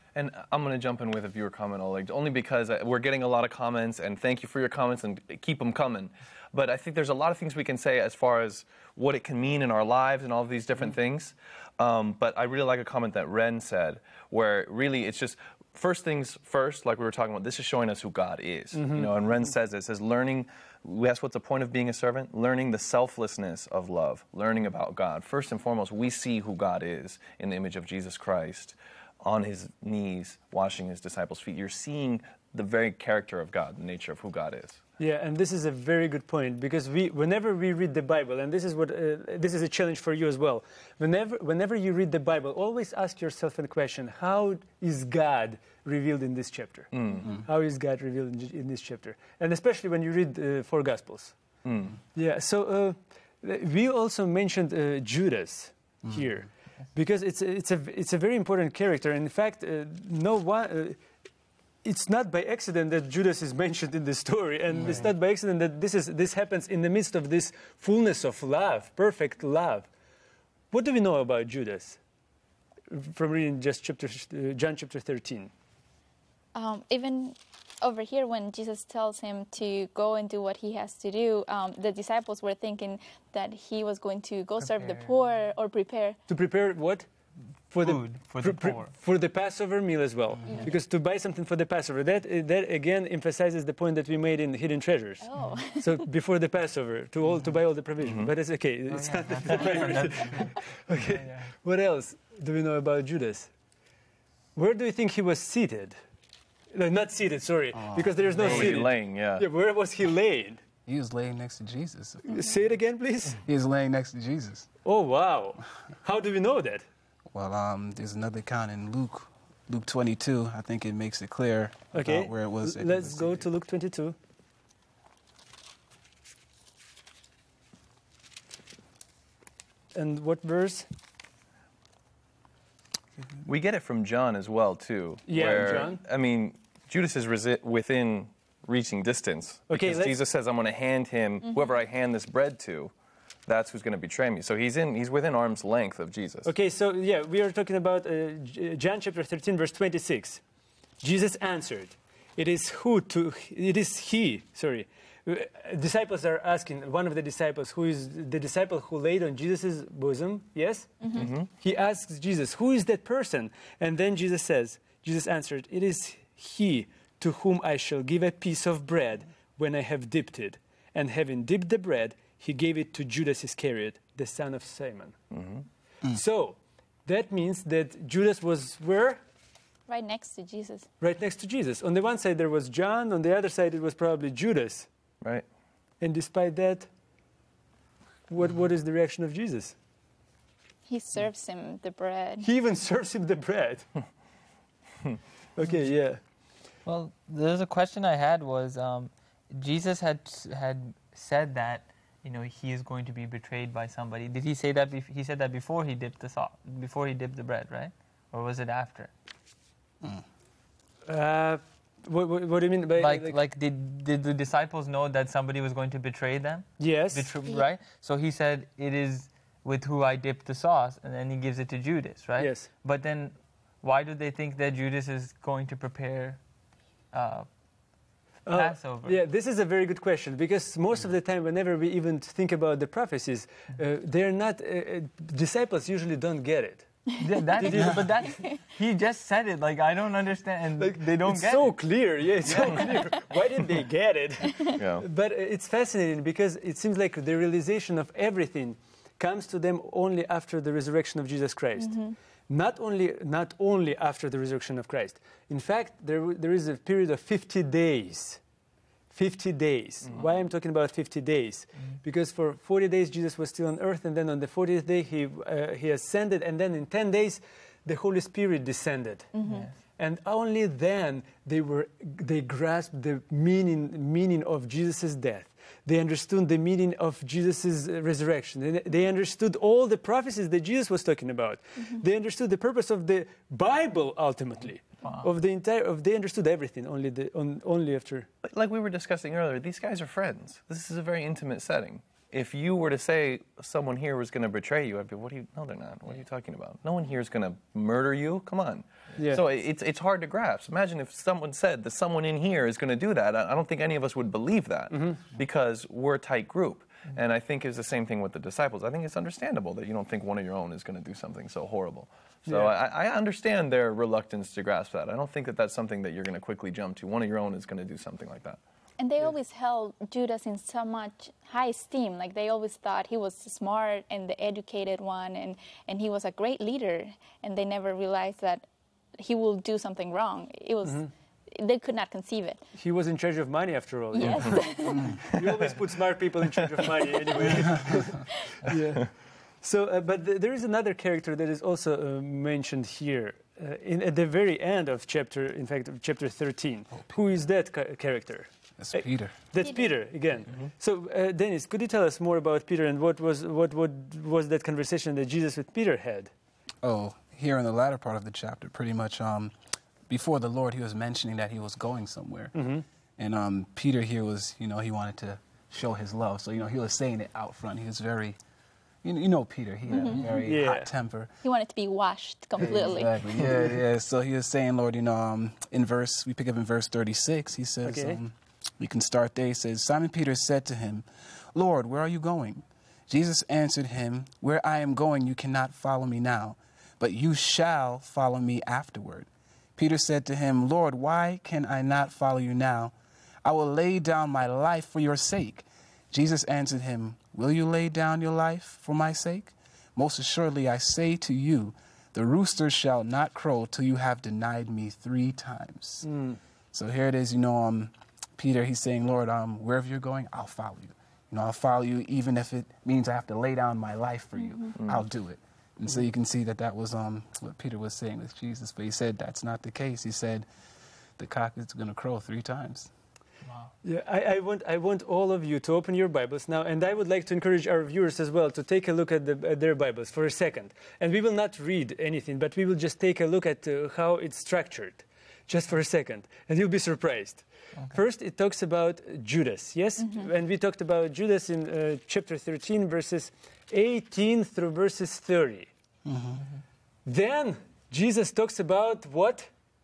And I'm going to jump in with a viewer comment, Oleg, only because uh, we're getting a lot of comments, and thank you for your comments, and keep them coming. But I think there's a lot of things we can say as far as what it can mean in our lives and all of these different mm-hmm. things. Um, but I really like a comment that Ren said, where really it's just, first things first, like we were talking about, this is showing us who God is. Mm-hmm. You know, and Ren says it, it says learning, that's what's the point of being a servant? Learning the selflessness of love, learning about God. First and foremost, we see who God is in the image of Jesus Christ, on his knees, washing his disciples' feet. You're seeing the very character of God, the nature of who God is. Yeah, and this is a very good point, because we, whenever we read the Bible, and this is what uh, this is a challenge for you as well. Whenever, whenever you read the Bible, always ask yourself a question: how is God revealed in this chapter? Mm-hmm. How is God revealed in, in this chapter? And especially when you read uh, four Gospels. Mm. Yeah. So uh, we also mentioned uh, Judas mm. here, because it's it's a it's a very important character. In fact, uh, no one. Uh, It's not by accident that Judas is mentioned in the story, and right. it's not by accident that this is this happens in the midst of this fullness of love, perfect love. What do we know about Judas from reading just chapter, uh, John chapter thirteen? Um, even over here, when Jesus tells him to go and do what he has to do, um, the disciples were thinking that he was going to go prepare. serve the poor or prepare. To prepare what? For Food the, for the pr- poor. For the Passover meal as well. Mm-hmm. Because to buy something for the Passover, that that again emphasizes the point that we made in Hidden Treasures. Oh. So before the Passover, to all to buy all the provision. Mm-hmm. But it's okay. It's oh, yeah. not the primary. Okay. Yeah, yeah. What else do we know about Judas? Where do you think he was seated? No, not seated, sorry. Oh, because there is no laying. seated. Laying, yeah. Yeah, where was he laid? He was laying next to Jesus. Say it again, please. He was laying next to Jesus. Oh, wow. How do we know that? Well, um, there's another account in Luke, Luke twenty-two. I think it makes it clear okay. about where it was. L- let's go to Luke twenty-two. And what verse? We get it from John as well, too. Yeah, where, John. I mean, Judas is resi- within reaching distance. Okay, because Jesus says, I'm going to hand him, mm-hmm. whoever I hand this bread to, that's who's going to betray me. So he's in. He's within arm's length of Jesus. Okay, so yeah, we are talking about uh, John chapter thirteen, verse twenty-six. Jesus answered, "It is who to. It is he. Sorry, uh, disciples are asking. One of the disciples, who is the disciple who laid on Jesus' bosom. Yes, mm-hmm. Mm-hmm. He asks Jesus, "Who is that person?" And then Jesus says, Jesus answered, "It is he to whom I shall give a piece of bread when I have dipped it." And having dipped the bread, he gave it to Judas Iscariot, the son of Simon. Mm-hmm. Mm. So, that means that Judas was where? Right next to Jesus. Right next to Jesus. On the one side there was John, on the other side it was probably Judas. Right. And despite that, what what is the reaction of Jesus? He serves him the bread. He even serves him the bread. Okay, yeah. Well, there's a question I had was, um, Jesus had had said that, you know, he is going to be betrayed by somebody. Did he say that? Bef- he said that before he dipped the salt, before he dipped the bread, right? Or was it after? Mm. Uh, what, what, what do you mean by like? Like, like did did the disciples know that somebody was going to betray them? Yes. Betray, right. So he said, "It is with who I dipped the sauce," and then he gives it to Judas, right? Yes. But then, why do they think that Judas is going to prepare Uh, Passover? Uh, yeah, this is a very good question, because most of the time, whenever we even think about the prophecies, uh, they're not, uh, uh, disciples usually don't get it. Yeah, that is, but that he just said it. Like, I don't understand. Like, they don't it's get so it. clear. Yeah, it's so clear. Why did they get it? Yeah. But it's fascinating, because it seems like the realization of everything comes to them only after the resurrection of Jesus Christ. Mm-hmm. Not only, not only after the resurrection of Christ. In fact, there, there is a period of fifty days. fifty days. Mm-hmm. Why I'm talking about fifty days? Mm-hmm. Because for forty days, Jesus was still on earth, and then on the fortieth day, he, uh, he ascended, and then in ten days, the Holy Spirit descended. Mm-hmm. Yes. And only then they were they grasped the meaning meaning of Jesus' death. They understood the meaning of Jesus' resurrection. They, they understood all the prophecies that Jesus was talking about. Mm-hmm. They understood the purpose of the Bible ultimately. Wow. Of the entire, of they understood everything only the on, only after. Like we were discussing earlier, these guys are friends. This is a very intimate setting. if you were to say someone here was going to betray you, I'd be, what are you, no, they're not. What are you talking about? No one here is going to murder you. Come on. Yeah. So it's, it's hard to grasp. Imagine if someone said that someone in here is going to do that. I don't think any of us would believe that mm-hmm. because we're a tight group. Mm-hmm. And I think it's the same thing with the disciples. I think it's understandable that you don't think one of your own is going to do something so horrible. So yeah. I, I understand their reluctance to grasp that. I don't think that that's something that you're going to quickly jump to. One of your own is going to do something like that. And they always held Judas in so much high esteem. Like they always thought he was smart and the educated one, and, and he was a great leader. And they never realized that he will do something wrong. It was, mm-hmm. they could not conceive it. He was in charge of money after all. Yes. You always put smart people in charge of money anyway. Yeah. So, uh, but th- there is another character that is also uh, mentioned here uh, in, at the very end of chapter, in fact, of chapter thirteen. Oh, Who is that ca- character? That's Peter. That's Peter, Peter again. Mm-hmm. So, uh, Dennis, could you tell us more about Peter and what was what, what was that conversation that Jesus with Peter had? Oh, here in the latter part of the chapter, pretty much um, before the Lord, he was mentioning that he was going somewhere. Mm-hmm. And um, Peter here was, you know, he wanted to show his love. So, you know, he was saying it out front. He was very, you know, you know Peter, he had mm-hmm. a very yeah. hot temper. He wanted to be washed completely. Exactly, yeah, yeah. So he was saying, Lord, you know, um, in verse, we pick up in verse thirty-six, he says, okay. um, we can start there. He says, Simon Peter said to him, Lord, where are you going? Jesus answered him, where I am going, you cannot follow me now, but you shall follow me afterward. Peter said to him, Lord, why can I not follow you now? I will lay down my life for your sake. Jesus answered him, will you lay down your life for my sake? Most assuredly, I say to you, the rooster shall not crow till you have denied me three times. Mm. So here it is, you know, um, Peter, he's saying, Lord, um, wherever you're going, I'll follow you. You know, I'll follow you even if it means I have to lay down my life for you. Mm-hmm. I'll do it. And mm-hmm. so you can see that that was um, what Peter was saying with Jesus. But he said that's not the case. He said the cock is going to crow three times. Wow. Yeah, I, I want I want all of you to open your Bibles now, and I would like to encourage our viewers as well to take a look at, the, at their Bibles for a second. And we will not read anything, but we will just take a look at uh, how it's structured, just for a second, and you'll be surprised. Okay. First, it talks about Judas, yes? Mm-hmm. And we talked about Judas in uh, chapter thirteen, verses eighteen through verses thirty. Mm-hmm. Then, Jesus talks about what?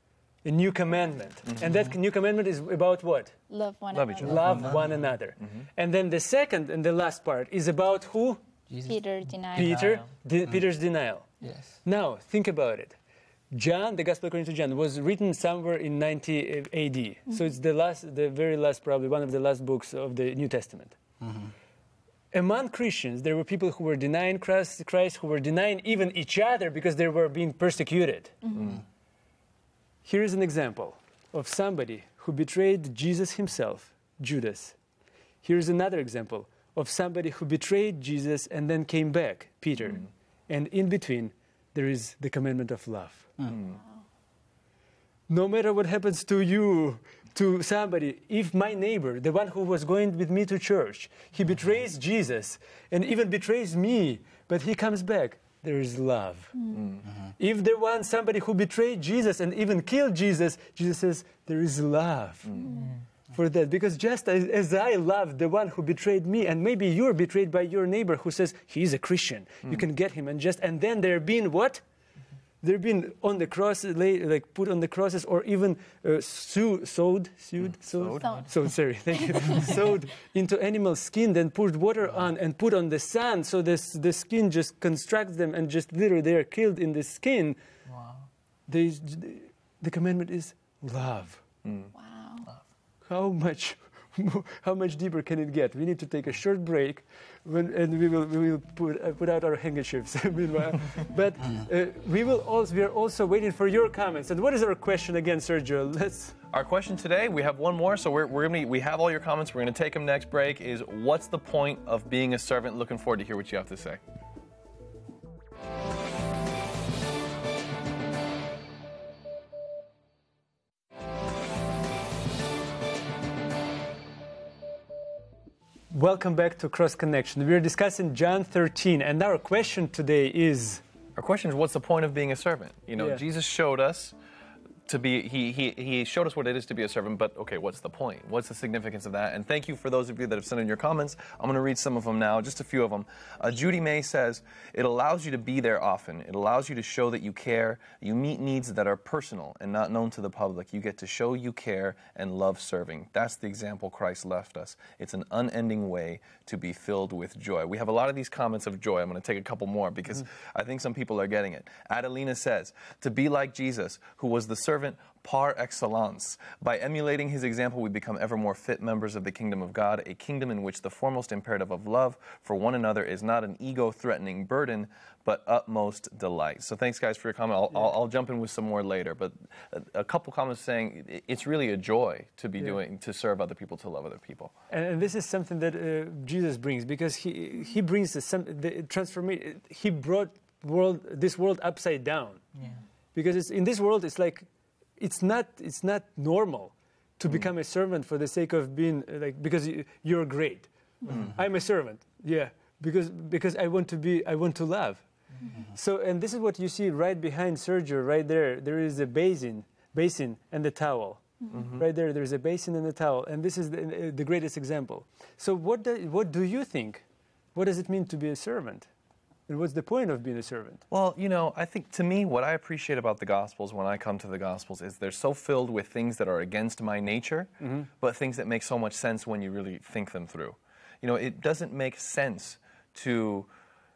A new commandment. Mm-hmm. And that new commandment is about what? Love one Love another. Each other. Love mm-hmm. one another. Mm-hmm. And then the second and the last part is about who? Jesus. Peter denied. Peter, de- mm-hmm. Peter's denial. Yes. Now, think about it. John, the Gospel according to John, was written somewhere in ninety A D. Mm-hmm. So it's the last, the very last, probably one of the last books of the New Testament. Mm-hmm. Among Christians, there were people who were denying Christ, Christ, who were denying even each other because they were being persecuted. Mm-hmm. Mm-hmm. Here is an example of somebody who betrayed Jesus himself, Judas. Here's another example of somebody who betrayed Jesus and then came back, Peter. Mm-hmm. And in between, there is the commandment of love. Mm. No matter what happens to you, to somebody, if my neighbor, the one who was going with me to church, he betrays Jesus and even betrays me, but he comes back, there is love. Mm. Mm-hmm. If there was somebody who betrayed Jesus and even killed Jesus, Jesus says, there is love. Mm. For that, because just as, as I love the one who betrayed me, and maybe you're betrayed by your neighbor who says he's a Christian, mm. you can get him, and just and then they're being what? They're being on the cross, like put on the crosses, or even uh, sew, sewed, sewed, sewed, sewed. So sorry, thank you, sewed into animal skin, then poured water on and put on the sun, so this the skin just constructs them, and just literally they are killed in the skin. Wow. They, the commandment is love. Mm. Wow. How much, how much deeper can it get? We need to take a short break, when, and we will we will put uh, put out our handkerchiefs. Meanwhile, but uh, we will also we are also waiting for your comments. And what is our question again, Sergio? Let's. Our question today, we have one more, so we're, we're gonna be, we have all your comments. We're gonna take them next break. Is what's the point of being a servant? Looking forward to hear what you have to say. Welcome back to Cross Connection. We are discussing John thirteen, and our question today is... Our question is, what's the point of being a servant? You know, yeah. Jesus showed us to be, he, he, he showed us what it is to be a servant, but okay, what's the point? What's the significance of that? And thank you for those of you that have sent in your comments. I'm going to read some of them now, just a few of them. Uh, Judy May says, it allows you to be there often. It allows you to show that you care. You meet needs that are personal and not known to the public. You get to show you care and love serving. That's the example Christ left us. It's an unending way to be filled with joy. We have a lot of these comments of joy. I'm going to take a couple more because mm-hmm. I think some people are getting it. Adelina says, to be like Jesus, who was the servant par excellence. By emulating his example, we become ever more fit members of the kingdom of God, a kingdom in which the foremost imperative of love for one another is not an ego-threatening burden, but utmost delight. So thanks, guys, for your comment. I'll, yeah. I'll, I'll jump in with some more later, but a, a couple comments saying it's really a joy to be yeah. doing, to serve other people, to love other people. And, and this is something that uh, Jesus brings, because he he brings the, some, the transformation. He brought world this world upside down. Yeah. Because it's, in this world, it's like, it's not, it's not normal to mm. become a servant for the sake of being, like, because you're great. Mm. I'm a servant, yeah, because, because I want to be, I want to love. Mm-hmm. So, and this is what you see right behind Sergio, right there. There is a basin, basin and the towel. Mm-hmm. Right there, there's a basin and a towel. And this is the, the greatest example. So what do, what do you think? What does it mean to be a servant? And what's the point of being a servant? Well, you know, I think to me, what I appreciate about the Gospels when I come to the Gospels is they're so filled with things that are against my nature, mm-hmm. but things that make so much sense when you really think them through. You know, it doesn't make sense to,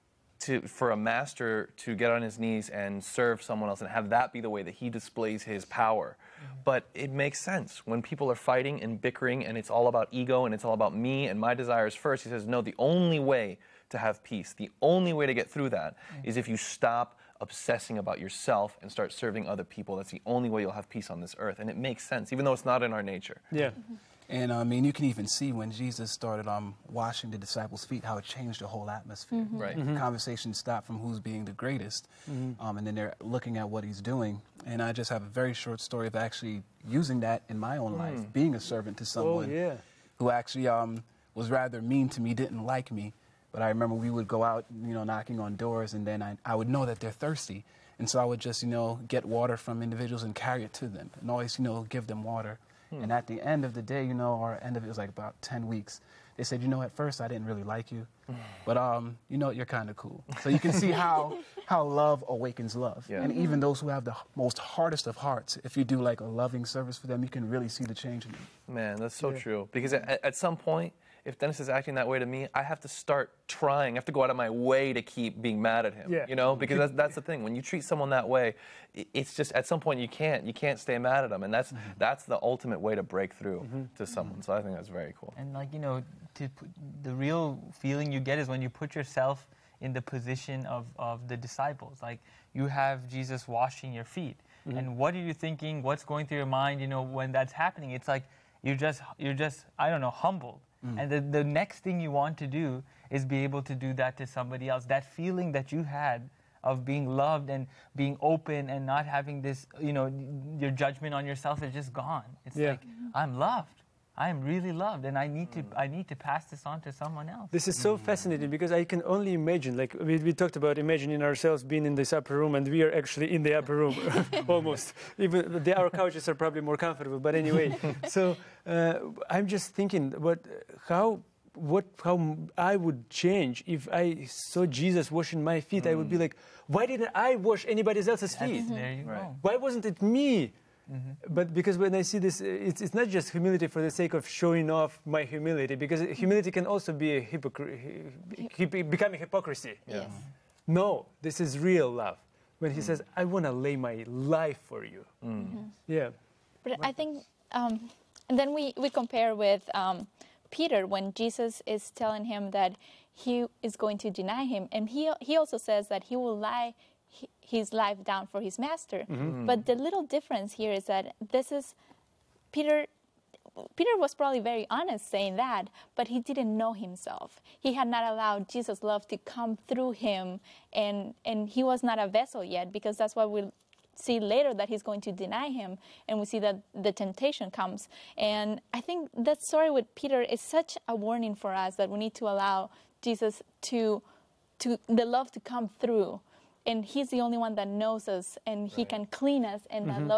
to for a master to get on his knees and serve someone else and have that be the way that he displays his power. Mm-hmm. But it makes sense when people are fighting and bickering and it's all about ego and it's all about me and my desires first. He says, no, the only way to have peace, the only way to get through that mm-hmm. is if you stop obsessing about yourself and start serving other people. That's the only way you'll have peace on this earth. And it makes sense, even though it's not in our nature. Yeah. Mm-hmm. And I mean, you can even see when Jesus started um, washing the disciples' feet, how it changed the whole atmosphere. Mm-hmm. Right. Mm-hmm. The conversation stopped from who's being the greatest, mm-hmm. um, and then they're looking at what he's doing. And I just have a very short story of actually using that in my own mm. life, being a servant to someone oh, yeah. who actually um, was rather mean to me, didn't like me. But I remember we would go out, you know, knocking on doors, and then I, I would know that they're thirsty. And so I would just, you know, get water from individuals and carry it to them, and always, you know, give them water. Hmm. And at the end of the day, you know, our end of it was like about ten weeks. They said, you know, at first I didn't really like you, but, um, you know, you're kind of cool. So you can see how, how love awakens love. Yeah. And even those who have the most hardest of hearts, if you do like a loving service for them, you can really see the change in them. Man, that's so yeah. true. Because at, at some point, if Dennis is acting that way to me, I have to start trying. I have to go out of my way to keep being mad at him. Yeah. You know, because that's, that's the thing. When you treat someone that way, it's just at some point you can't. You can't stay mad at them, and that's mm-hmm. that's the ultimate way to break through mm-hmm. to someone. So I think that's very cool. And like you know, to put, the real feeling you get is when you put yourself in the position of, of the disciples. Like you have Jesus washing your feet, mm-hmm. and what are you thinking? What's going through your mind? You know, when that's happening, it's like you're just you're just I don't know humbled. Mm. And the, the next thing you want to do is be able to do that to somebody else. That feeling that you had of being loved and being open and not having this, you know, your judgment on yourself is just gone. It's yeah. like, I'm loved. I am really loved, and I need to I need to pass this on to someone else. This is so mm. fascinating because I can only imagine, like we, we talked about imagining ourselves being in this upper room, and we are actually in the upper room almost. Even the, our couches are probably more comfortable, but anyway. So uh, I'm just thinking, what, how, what, how I would change if I saw Jesus washing my feet. Mm. I would be like, why didn't I wash anybody else's feet? Mm-hmm. There you go. Right. Why wasn't it me? Mm-hmm. But because when I see this, it's, it's not just humility for the sake of showing off my humility, because humility can also be a hypocr- hip- become a hypocrisy. Yeah. No, this is real love. When he mm. says, I want to lay my life for you. Mm. Mm-hmm. Yeah. But I think, um, and then we, we compare with um, Peter when Jesus is telling him that he is going to deny him. And he, he also says that he will lie his life down for his master. Mm-hmm. But the little difference here is that this is Peter Peter was probably very honest saying that, but he didn't know himself. He had not allowed Jesus' love to come through him, and and he was not a vessel yet, because that's why we'll see later that he's going to deny him, and we see that the temptation comes. And I think that story with Peter is such a warning for us that we need to allow Jesus to to the love to come through. And he's the only one that knows us, and he right. can clean us, and mm-hmm. that love can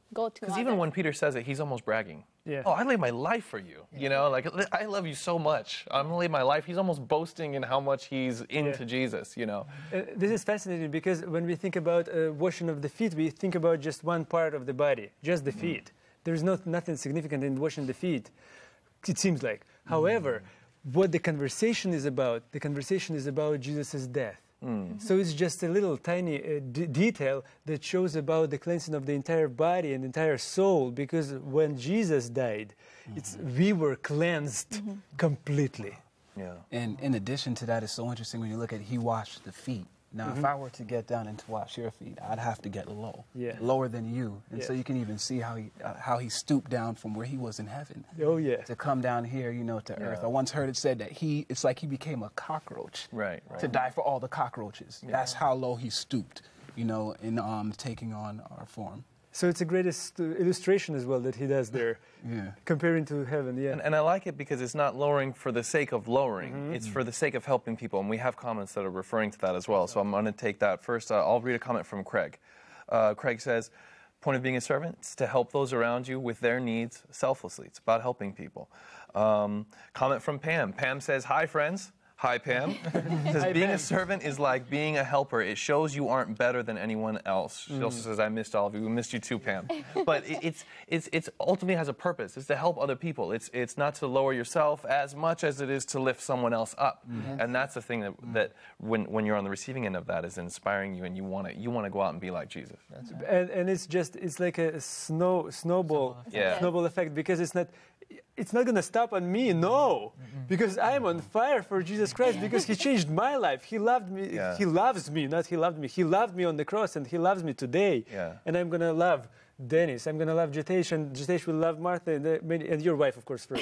go to Because others. even when Peter says it, he's almost bragging. Yeah. Oh, I laid my life for you. You know, like, I love you so much. I'm going to lay my life. He's almost boasting in how much he's into Yeah. Jesus, you know. Uh, this is fascinating because when we think about uh, washing of the feet, we think about just one part of the body, just the feet. There's not nothing significant in washing the feet, it seems like. However, what the conversation is about, the conversation is about Jesus' death. Mm. So it's just a little tiny uh, d- detail that shows about the cleansing of the entire body and entire soul, because when Jesus died, mm-hmm. it's, we were cleansed mm-hmm. completely. Yeah. And in addition to that, it's so interesting when you look at he washed the feet. Now, mm-hmm. if I were to get down and to wash your feet, I'd have to get low, yeah. lower than you. And yeah. so you can even see how he uh, how he stooped down from where he was in heaven. Oh, yeah. To come down here, you know, to yeah. earth. I once heard it said that he, it's like he became a cockroach. Right, right. To die for all the cockroaches. Yeah. That's how low he stooped, you know, in um, taking on our form. So it's a great illustration as well that he does there, yeah. comparing to heaven. Yeah, and, and I like it because it's not lowering for the sake of lowering. Mm-hmm. It's for the sake of helping people, and we have comments that are referring to that as well. So I'm going to take that first. Uh, I'll read a comment from Craig. Uh, Craig says, "Point of being a servant is to help those around you with their needs selflessly. It's about helping people." Um, comment from Pam. Pam says, "Hi, friends." Hi, Pam. Says, Hi, being Pam. a servant is like being a helper. It shows you aren't better than anyone else. She Mm. also says, I missed all of you. We missed you too, Pam. But it, it's, it's, it's ultimately has a purpose. It's to help other people. It's, it's not to lower yourself as much as it is to lift someone else up. Mm-hmm. And that's the thing that, that when, when you're on the receiving end of that is inspiring you, and you want to you want to go out and be like Jesus. That's right. and, and it's just, it's like a snow snowball, yeah. snowball effect, because it's not, it's not going to stop on me, no, because I'm on fire for Jesus Christ, because he changed my life. He loved me. Yeah. He loves me, not he loved me. He loved me on the cross, and he loves me today. Yeah. And I'm going to love Dennis. I'm going to love Jitesh, and Jitesh will love Martha, and, the, and your wife, of course, first.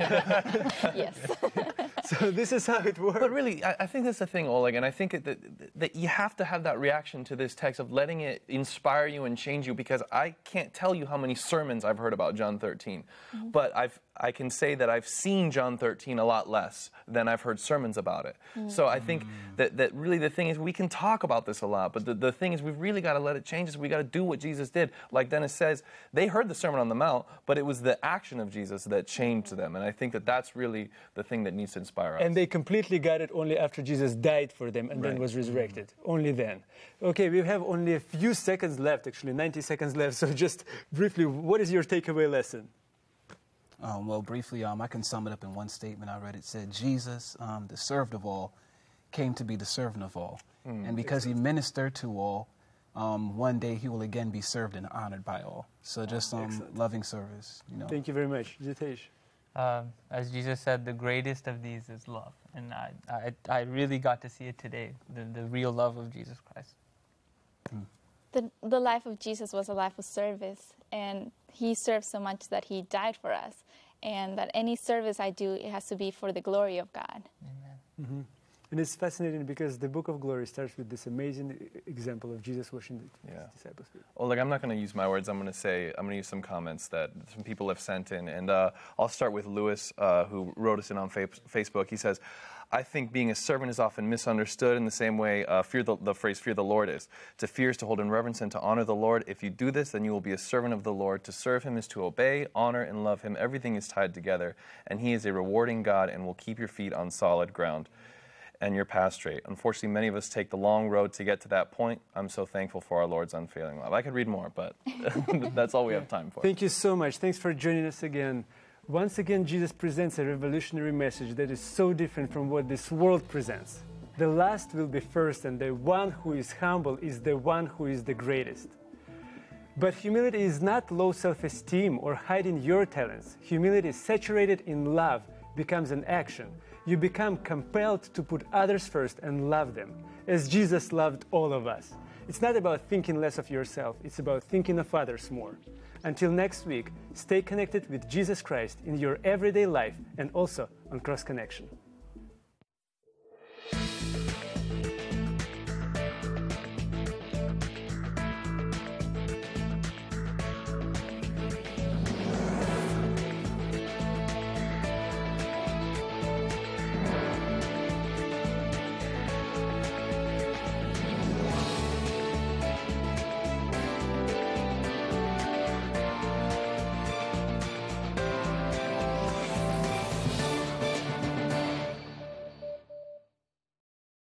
Yes. So this is how it works. But really, I, I think that's the thing, Oleg, and I think that, that you have to have that reaction to this text of letting it inspire you and change you, because I can't tell you how many sermons I've heard about John thirteen, mm-hmm. but I've I can say that I've seen John thirteen a lot less than I've heard sermons about it. Mm-hmm. So I think that, that really the thing is, we can talk about this a lot, but the, the thing is, we've really got to let it change us. We've got to do what Jesus did. Like Dennis says, they heard the Sermon on the Mount, but it was the action of Jesus that changed them. And I think that that's really the thing that needs to inspire us. And they completely got it only after Jesus died for them and Right. then was resurrected. Mm-hmm. Only then. Okay, we have only a few seconds left, actually, ninety seconds left. So just briefly, what is your takeaway lesson? Um, well, briefly, um, I can sum it up in one statement I read. It said, Jesus, um, the served of all, came to be the servant of all. Mm, and because excellent. He ministered to all, um, one day he will again be served and honored by all. So just um, loving service. You know. Thank you very much. Jitesh. Um, as Jesus said, the greatest of these is love. And I, I, I really got to see it today, the, the real love of Jesus Christ. Mm. The, the life of Jesus was a life of service, and he served so much that he died for us, and that any service I do, it has to be for the glory of God. Amen. Mm-hmm. And it's fascinating because the book of glory starts with this amazing example of Jesus washing the yeah. disciples' feet. Well, like, I'm not going to use my words. I'm going to say, I'm going to use some comments that some people have sent in. And uh, I'll start with Lewis, uh, who wrote us in on fa- Facebook. He says, I think being a servant is often misunderstood in the same way uh, fear the, the phrase fear the Lord is. To fear is to hold in reverence and to honor the Lord. If you do this, then you will be a servant of the Lord. To serve him is to obey, honor, and love him. Everything is tied together, and he is a rewarding God and will keep your feet on solid ground and your path straight. Unfortunately, many of us take the long road to get to that point. I'm so thankful for our Lord's unfailing love. I could read more, but that's all we have time for. Thank you so much. Thanks for joining us again. Once again, Jesus presents a revolutionary message that is so different from what this world presents. The last will be first, and the one who is humble is the one who is the greatest. But humility is not low self-esteem or hiding your talents. Humility is saturated in love, becomes an action. You become compelled to put others first and love them, as Jesus loved all of us. It's not about thinking less of yourself, it's about thinking of others more. Until next week, stay connected with Jesus Christ in your everyday life and also on Cross Connection.